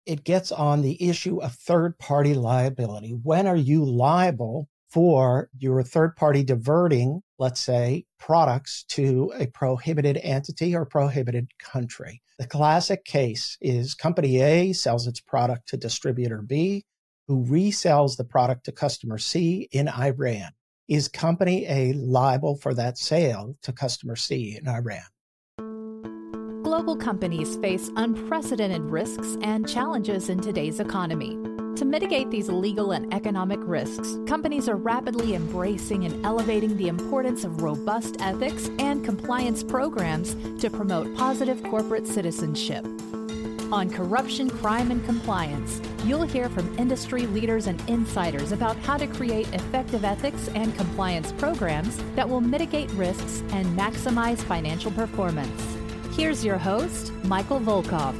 it gets on the issue of third-party liability. When are you liable for your third party diverting, let's say, products to a prohibited entity or prohibited country? The classic case is company A sells its product to distributor B, who resells the product to customer C in Iran. Is company A liable for that sale to customer C in Iran? Global companies face unprecedented risks and challenges in today's economy. To mitigate these legal and economic risks, companies are rapidly embracing and elevating the importance of robust ethics and compliance programs to promote positive corporate citizenship. On Corruption, Crime, and Compliance, you'll hear from industry leaders and insiders about how to create effective ethics and compliance programs that will mitigate risks and maximize financial performance. Here's your host, Michael Volkov.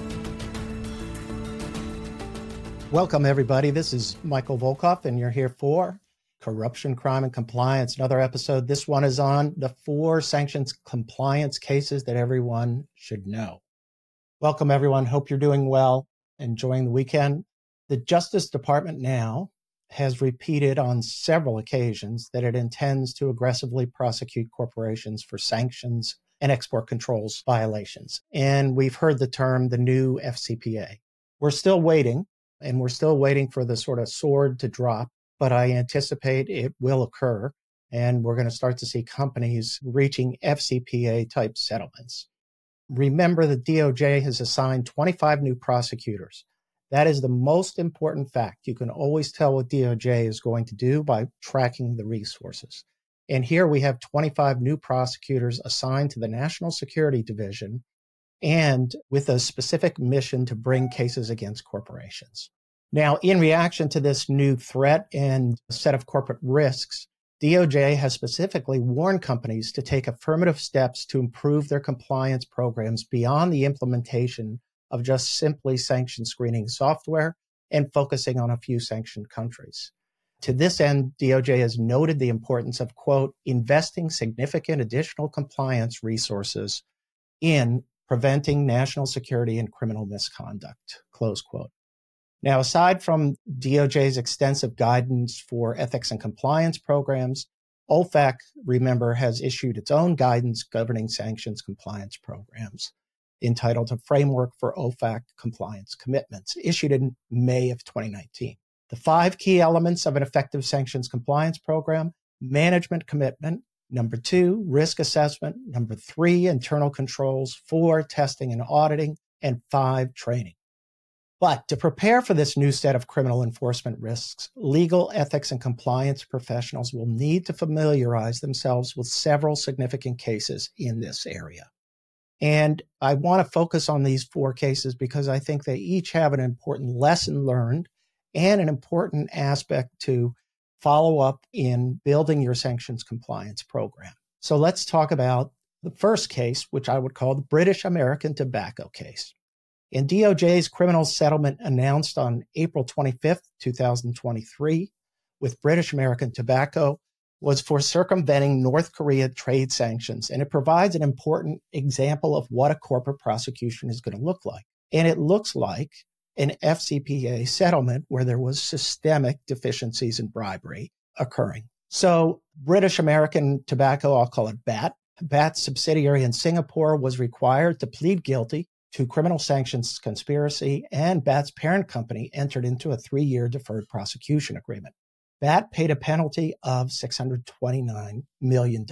Welcome, everybody. This is Michael Volkov, and you're here for Corruption, Crime, and Compliance, another episode. This one is on the 4 sanctions compliance cases that everyone should know. Welcome, everyone. Hope you're doing well, enjoying the weekend. The Justice Department now has repeated on several occasions that it intends to aggressively prosecute corporations for sanctions and export controls violations. And we've heard the term the new FCPA. We're still waiting. And we're still waiting for the sort of sword to drop, but I anticipate it will occur. And we're going to start to see companies reaching FCPA type settlements. Remember, the DOJ has assigned 25 new prosecutors. That is the most important fact. You can always tell what DOJ is going to do by tracking the resources. And here we have 25 new prosecutors assigned to the National Security Division, and with a specific mission to bring cases against corporations. Now, in reaction to this new threat and set of corporate risks, DOJ has specifically warned companies to take affirmative steps to improve their compliance programs beyond the implementation of just simply sanction screening software and focusing on a few sanctioned countries. To this end, DOJ has noted the importance of, quote, investing significant additional compliance resources in preventing national security and criminal misconduct, close quote. Now, aside from DOJ's extensive guidance for ethics and compliance programs, OFAC, remember, has issued its own guidance governing sanctions compliance programs, entitled A Framework for OFAC Compliance Commitments, issued in May of 2019. The 5 key elements of an effective sanctions compliance program: management commitment, number 2, risk assessment, number 3, internal controls, 4, testing and auditing, and 5, training. But to prepare for this new set of criminal enforcement risks, legal, ethics, and compliance professionals will need to familiarize themselves with several significant cases in this area. And I want to focus on these 4 cases because I think they each have an important lesson learned and an important aspect to follow up in building your sanctions compliance program. So let's talk about the first case, which I would call the British American Tobacco case. In DOJ's criminal settlement announced on April 25th, 2023, with British American Tobacco was for circumventing North Korea trade sanctions, and it provides an important example of what a corporate prosecution is going to look like. And it looks like an FCPA settlement where there was systemic deficiencies and bribery occurring. So British American Tobacco, I'll call it BAT, BAT's subsidiary in Singapore, was required to plead guilty to criminal sanctions conspiracy, and BAT's parent company entered into a 3-year deferred prosecution agreement. BAT paid a penalty of $629 million.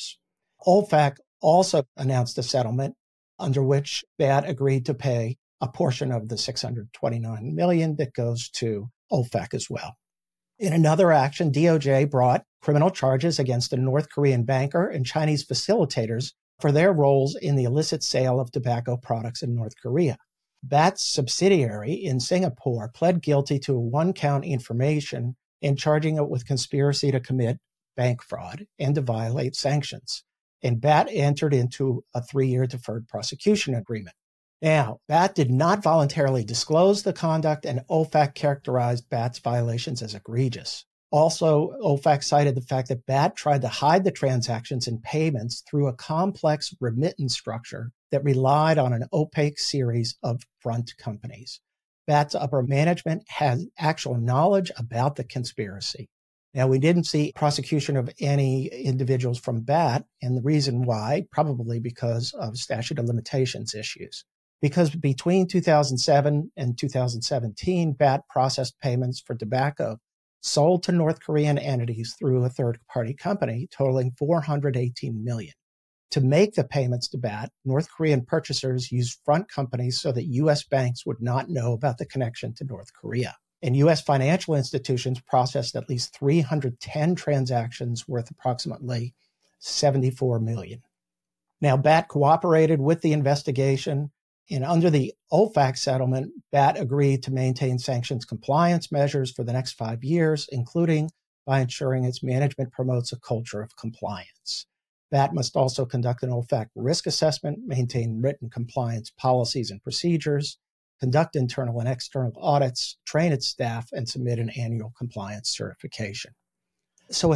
OFAC also announced a settlement under which BAT agreed to pay a portion of the $629 million that goes to OFAC as well. In another action, DOJ brought criminal charges against a North Korean banker and Chinese facilitators for their roles in the illicit sale of tobacco products in North Korea. BAT's subsidiary in Singapore pled guilty to a 1-count information and charging it with conspiracy to commit bank fraud and to violate sanctions. And BAT entered into a 3-year deferred prosecution agreement. Now, BAT did not voluntarily disclose the conduct, and OFAC characterized BAT's violations as egregious. Also, OFAC cited the fact that BAT tried to hide the transactions and payments through a complex remittance structure that relied on an opaque series of front companies. BAT's upper management has actual knowledge about the conspiracy. Now, we didn't see prosecution of any individuals from BAT, and the reason why, probably because of statute of limitations issues. Because between 2007 and 2017, BAT processed payments for tobacco sold to North Korean entities through a third-party company totaling $418 million. To make the payments to BAT, North Korean purchasers used front companies so that U.S. banks would not know about the connection to North Korea. And U.S. financial institutions processed at least 310 transactions worth approximately $74 million. Now, BAT cooperated with the investigation, and under the OFAC settlement, BAT agreed to maintain sanctions compliance measures for the next 5 years, including by ensuring its management promotes a culture of compliance. BAT must also conduct an OFAC risk assessment, maintain written compliance policies and procedures, conduct internal and external audits, train its staff, and submit an annual compliance certification. So a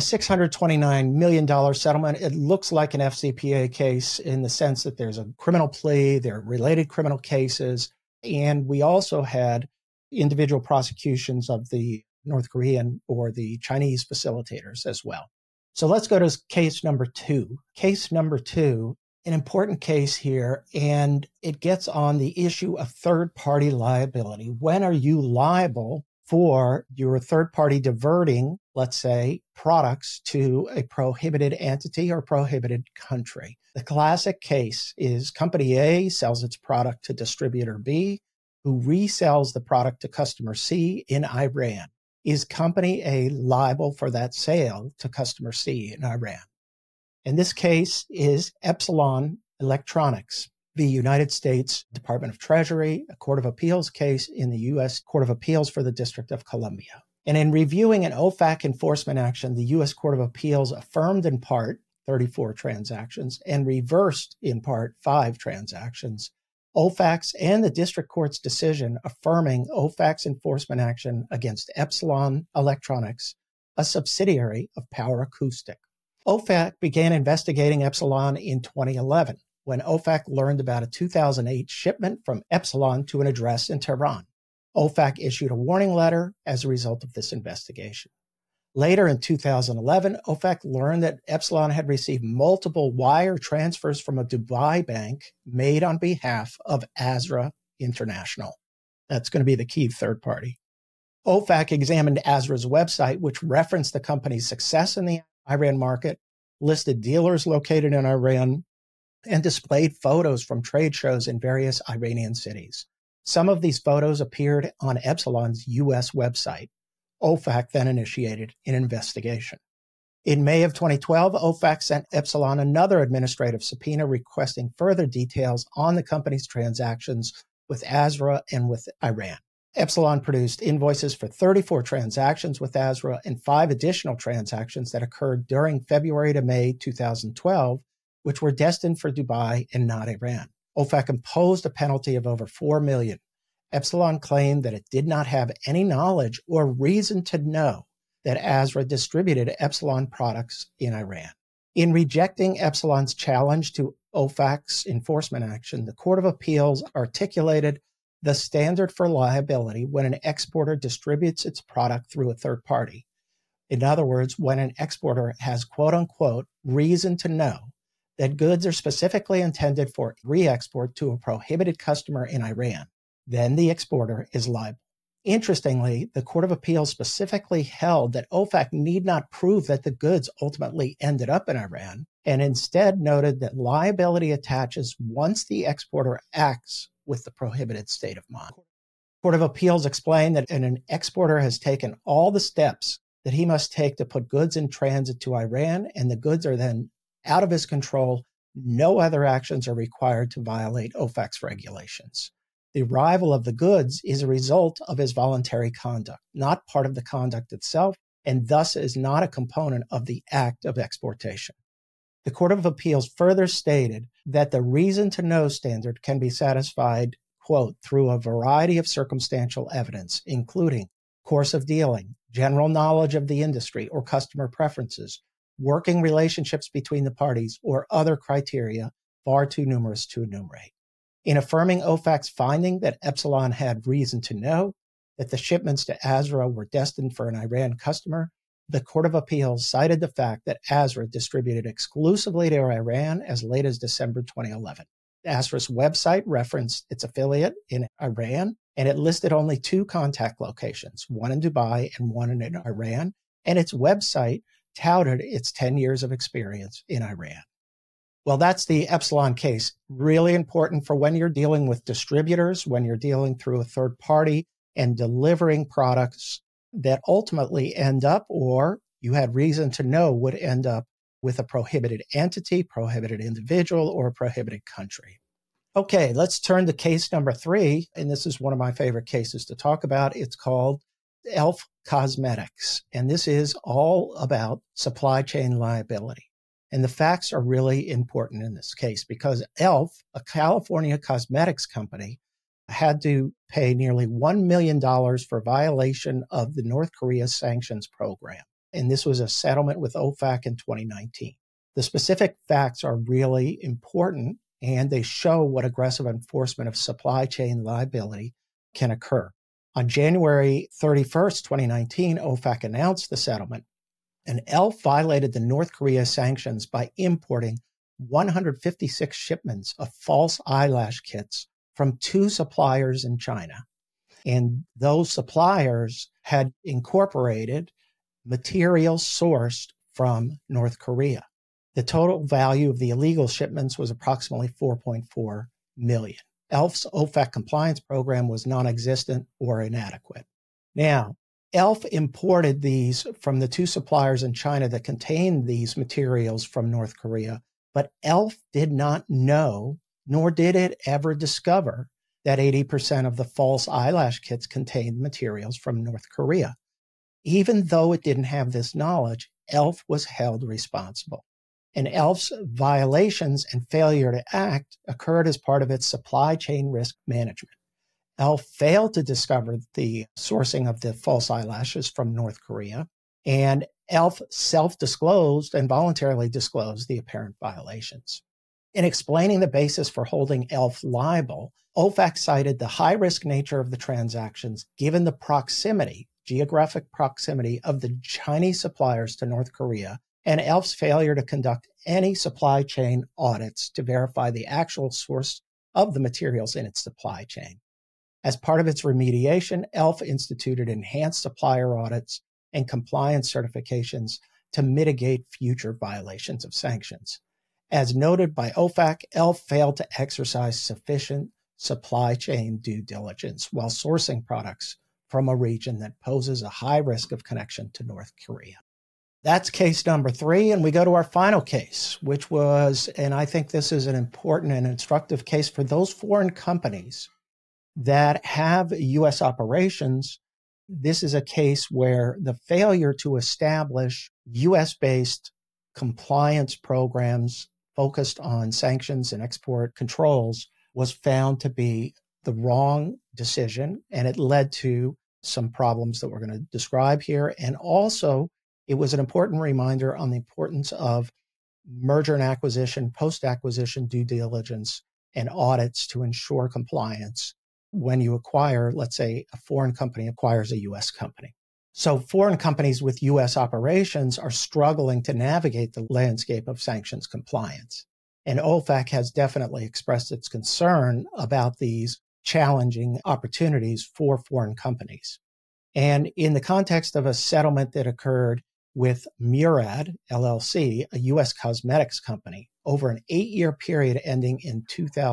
$629 million settlement, it looks like an FCPA case in the sense that there's a criminal plea, there are related criminal cases, and we also had individual prosecutions of the North Korean or the Chinese facilitators as well. So let's go to case number 2. Case number 2, an important case here, and it gets on the issue of third-party liability. When are you liable for your third-party diverting, let's say, products to a prohibited entity or prohibited country? The classic case is Company A sells its product to distributor B, who resells the product to customer C in Iran. Is Company A liable for that sale to customer C in Iran? And this case is Epsilon Electronics, the United States Department of Treasury, a Court of Appeals case in the U.S. Court of Appeals for the District of Columbia. And in reviewing an OFAC enforcement action, the U.S. Court of Appeals affirmed in part 34 transactions and reversed in part 5 transactions. OFAC's and the district court's decision affirming OFAC's enforcement action against Epsilon Electronics, a subsidiary of Power Acoustic. OFAC began investigating Epsilon in 2011 when OFAC learned about a 2008 shipment from Epsilon to an address in Tehran. OFAC issued a warning letter as a result of this investigation. Later in 2011, OFAC learned that Epsilon had received multiple wire transfers from a Dubai bank made on behalf of Azra International. That's going to be the key third party. OFAC examined Azra's website, which referenced the company's success in the Iran market, listed dealers located in Iran, and displayed photos from trade shows in various Iranian cities. Some of these photos appeared on Epsilon's U.S. website. OFAC then initiated an investigation. In May of 2012, OFAC sent Epsilon another administrative subpoena requesting further details on the company's transactions with Azra and with Iran. Epsilon produced invoices for 34 transactions with Azra and 5 additional transactions that occurred during February to May 2012, which were destined for Dubai and not Iran. OFAC imposed a penalty of over $4 million. Epsilon claimed that it did not have any knowledge or reason to know that Azra distributed Epsilon products in Iran. In rejecting Epsilon's challenge to OFAC's enforcement action, the Court of Appeals articulated the standard for liability when an exporter distributes its product through a third party. In other words, when an exporter has quote-unquote reason to know that goods are specifically intended for re-export to a prohibited customer in Iran, then the exporter is liable. Interestingly, the Court of Appeals specifically held that OFAC need not prove that the goods ultimately ended up in Iran, and instead noted that liability attaches once the exporter acts with the prohibited state of mind. Court of Appeals explained that an exporter has taken all the steps that he must take to put goods in transit to Iran, and the goods are then out of his control. No other actions are required to violate OFAC's regulations. The arrival of the goods is a result of his voluntary conduct, not part of the conduct itself, and thus is not a component of the act of exportation. The Court of Appeals further stated that the reason to know standard can be satisfied, quote, through a variety of circumstantial evidence, including course of dealing, general knowledge of the industry or customer preferences, working relationships between the parties, or other criteria far too numerous to enumerate. In affirming OFAC's finding that Epsilon had reason to know that the shipments to ASRA were destined for an Iran customer, the Court of Appeals cited the fact that ASRA distributed exclusively to Iran as late as December 2011. ASRA's website referenced its affiliate in Iran, and it listed only 2 contact locations, one in Dubai and one in Iran, and its website touted its 10 years of experience in Iran. Well, that's the Epsilon case. Really important for when you're dealing with distributors, when you're dealing through a third party and delivering products that ultimately end up, or you had reason to know would end up, with a prohibited entity, prohibited individual, or prohibited country. Okay, let's turn to case number 3, and this is one of my favorite cases to talk about. It's called Elf Cosmetics, and this is all about supply chain liability. And the facts are really important in this case because Elf, a California cosmetics company, had to pay nearly $1 million for violation of the North Korea sanctions program. And this was a settlement with OFAC in 2019. The specific facts are really important, and they show what aggressive enforcement of supply chain liability can occur. On January 31st, 2019, OFAC announced the settlement, and Elf violated the North Korea sanctions by importing 156 shipments of false eyelash kits from 2 suppliers in China. And those suppliers had incorporated materials sourced from North Korea. The total value of the illegal shipments was approximately $4.4 million. Elf's OFAC compliance program was non-existent or inadequate. Now, Elf imported these from the 2 suppliers in China that contained these materials from North Korea, but Elf did not know, nor did it ever discover, that 80% of the false eyelash kits contained materials from North Korea. Even though it didn't have this knowledge, Elf was held responsible. And Elf's violations and failure to act occurred as part of its supply chain risk management. Elf failed to discover the sourcing of the false eyelashes from North Korea, and Elf self-disclosed and voluntarily disclosed the apparent violations. In explaining the basis for holding Elf liable, OFAC cited the high-risk nature of the transactions given the proximity, geographic proximity of the Chinese suppliers to North Korea, and Elf's failure to conduct any supply chain audits to verify the actual source of the materials in its supply chain. As part of its remediation, Elf instituted enhanced supplier audits and compliance certifications to mitigate future violations of sanctions. As noted by OFAC, Elf failed to exercise sufficient supply chain due diligence while sourcing products from a region that poses a high risk of connection to North Korea. That's case number 3, and we go to our final case, which was, and I think this is an important and instructive case for those foreign companies that have U.S. operations. This is a case where the failure to establish U.S.-based compliance programs focused on sanctions and export controls was found to be the wrong decision, and it led to some problems that we're going to describe here. And also, it was an important reminder on the importance of merger and acquisition, post-acquisition due diligence, and audits to ensure compliance when you acquire, let's say, a foreign company acquires a U.S. company. So foreign companies with U.S. operations are struggling to navigate the landscape of sanctions compliance. And OFAC has definitely expressed its concern about these challenging opportunities for foreign companies. And in the context of a settlement that occurred with Murad, LLC, a U.S. cosmetics company, over an 8-year period ending in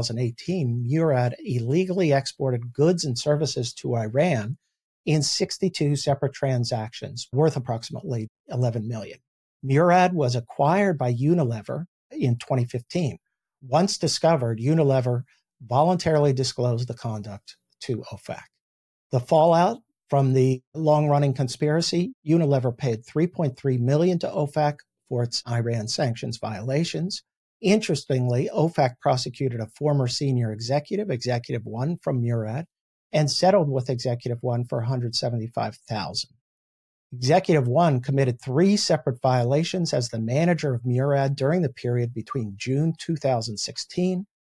2018, Murad illegally exported goods and services to Iran in 62 separate transactions worth approximately $11 million. Murad was acquired by Unilever in 2015. Once discovered, Unilever voluntarily disclosed the conduct to OFAC. The fallout from the long-running conspiracy, Unilever paid $3.3 million to OFAC for its Iran sanctions violations. Interestingly, OFAC prosecuted a former senior executive, Executive One from Murad, and settled with Executive One for $175,000. Executive One committed 3 separate violations as the manager of Murad during the period between June 2016 and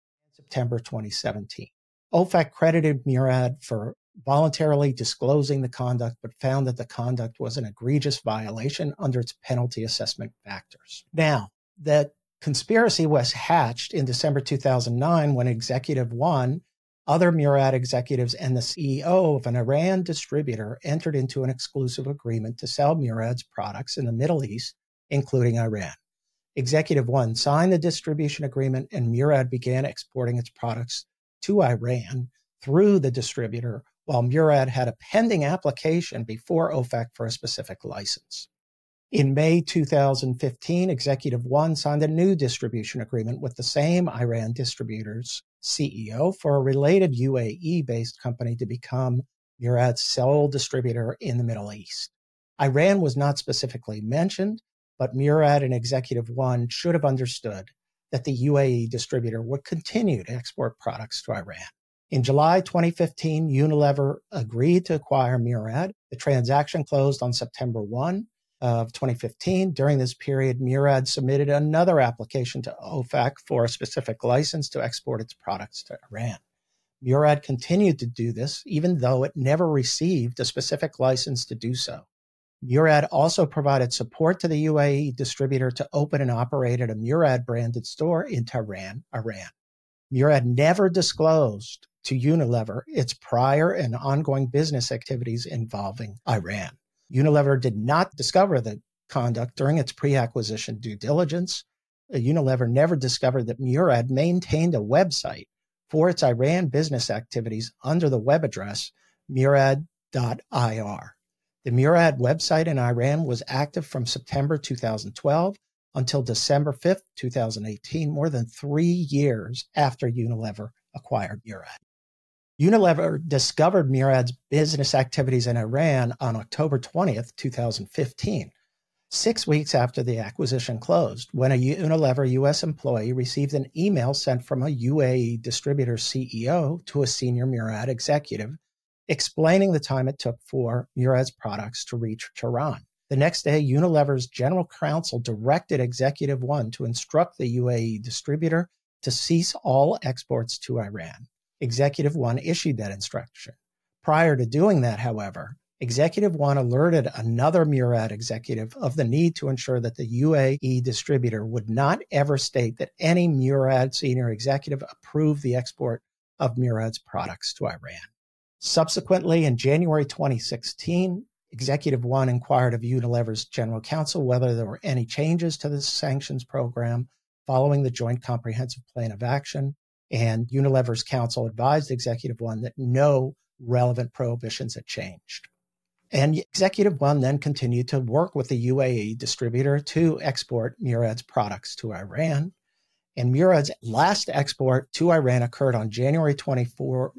September 2017. OFAC credited Murad for voluntarily disclosing the conduct, but found that the conduct was an egregious violation under its penalty assessment factors. Now, that conspiracy was hatched in December 2009 when Executive One, other Murad executives, and the CEO of an Iran distributor entered into an exclusive agreement to sell Murad's products in the Middle East, including Iran. Executive One signed the distribution agreement, and Murad began exporting its products to Iran through the distributor, while Murad had a pending application before OFAC for a specific license. In May 2015, Executive One signed a new distribution agreement with the same Iran distributor's CEO for a related UAE-based company to become Murad's sole distributor in the Middle East. Iran was not specifically mentioned, but Murad and Executive One should have understood that the UAE distributor would continue to export products to Iran. In July 2015, Unilever agreed to acquire Murad. The transaction closed on September 1 of 2015. During this period, Murad submitted another application to OFAC for a specific license to export its products to Iran. Murad continued to do this, even though it never received a specific license to do so. Murad also provided support to the UAE distributor to open and operate a Murad-branded store in Tehran, Iran. Murad never disclosed to Unilever its prior and ongoing business activities involving Iran. Unilever did not discover the conduct during its pre-acquisition due diligence. Unilever never discovered that Murad maintained a website for its Iran business activities under the web address murad.ir. The Murad website in Iran was active from September 2012 until December 5th, 2018, more than 3 years after Unilever acquired Murad. Unilever discovered Murad's business activities in Iran on October 20th, 2015, 6 weeks after the acquisition closed, when a Unilever U.S. employee received an email sent from a UAE distributor CEO to a senior Murad executive explaining the time it took for Murad's products to reach Tehran. The next day, Unilever's general counsel directed Executive One to instruct the UAE distributor to cease all exports to Iran. Executive One issued that instruction. Prior to doing that, however, Executive One alerted another Murad executive of the need to ensure that the UAE distributor would not ever state that any Murad senior executive approved the export of Murad's products to Iran. Subsequently, in January 2016, Executive One inquired of Unilever's general counsel whether there were any changes to the sanctions program following the Joint Comprehensive Plan of Action, and Unilever's counsel advised Executive One that no relevant prohibitions had changed. And Executive One then continued to work with the UAE distributor to export Murad's products to Iran. And Murad's last export to Iran occurred on January 24,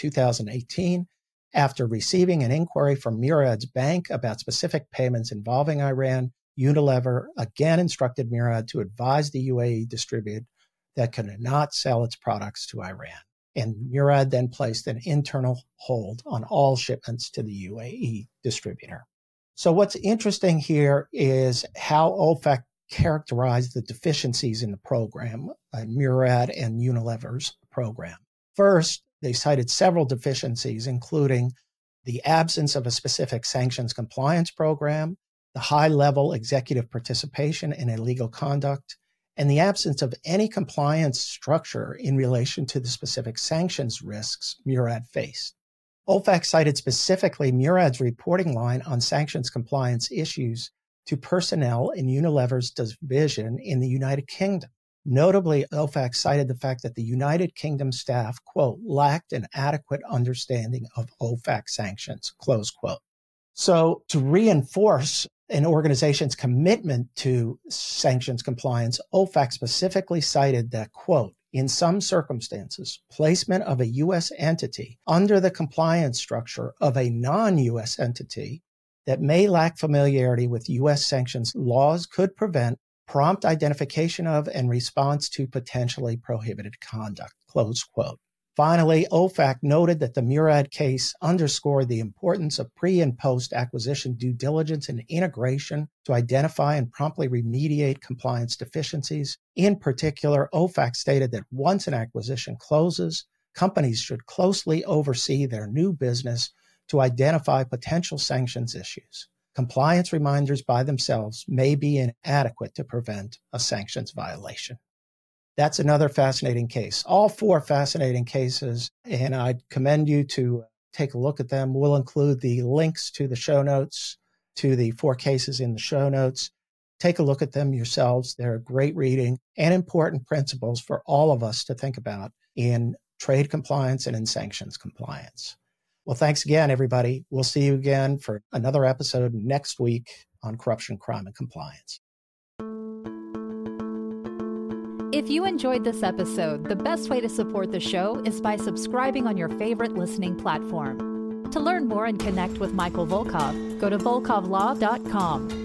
2018, after receiving an inquiry from Murad's bank about specific payments involving Iran. Unilever again instructed Murad to advise the UAE distributor that could not sell its products to Iran. And Murad then placed an internal hold on all shipments to the UAE distributor. So what's interesting here is how OFAC characterized the deficiencies in the program, Murad and Unilever's program. First, they cited several deficiencies, including the absence of a specific sanctions compliance program, the high-level executive participation in illegal conduct, and the absence of any compliance structure in relation to the specific sanctions risks Murad faced. OFAC cited specifically Murad's reporting line on sanctions compliance issues to personnel in Unilever's division in the United Kingdom. Notably, OFAC cited the fact that the United Kingdom staff, quote, lacked an adequate understanding of OFAC sanctions, close quote. So to reinforce an organization's commitment to sanctions compliance, OFAC specifically cited that, quote, in some circumstances, placement of a U.S. entity under the compliance structure of a non-U.S. entity that may lack familiarity with U.S. sanctions laws could prevent prompt identification of and response to potentially prohibited conduct, close quote. Finally, OFAC noted that the Murad case underscored the importance of pre- and post-acquisition due diligence and integration to identify and promptly remediate compliance deficiencies. In particular, OFAC stated that once an acquisition closes, companies should closely oversee their new business to identify potential sanctions issues. Compliance reminders by themselves may be inadequate to prevent a sanctions violation. That's another fascinating case. All 4 fascinating cases, and I'd commend you to take a look at them. We'll include the links to the show notes, to the 4 cases in the show notes. Take a look at them yourselves. They're great reading and important principles for all of us to think about in trade compliance and in sanctions compliance. Well, thanks again, everybody. We'll see you again for another episode next week on corruption, crime, and compliance. If you enjoyed this episode, the best way to support the show is by subscribing on your favorite listening platform. To learn more and connect with Michael Volkov, go to volkovlaw.com.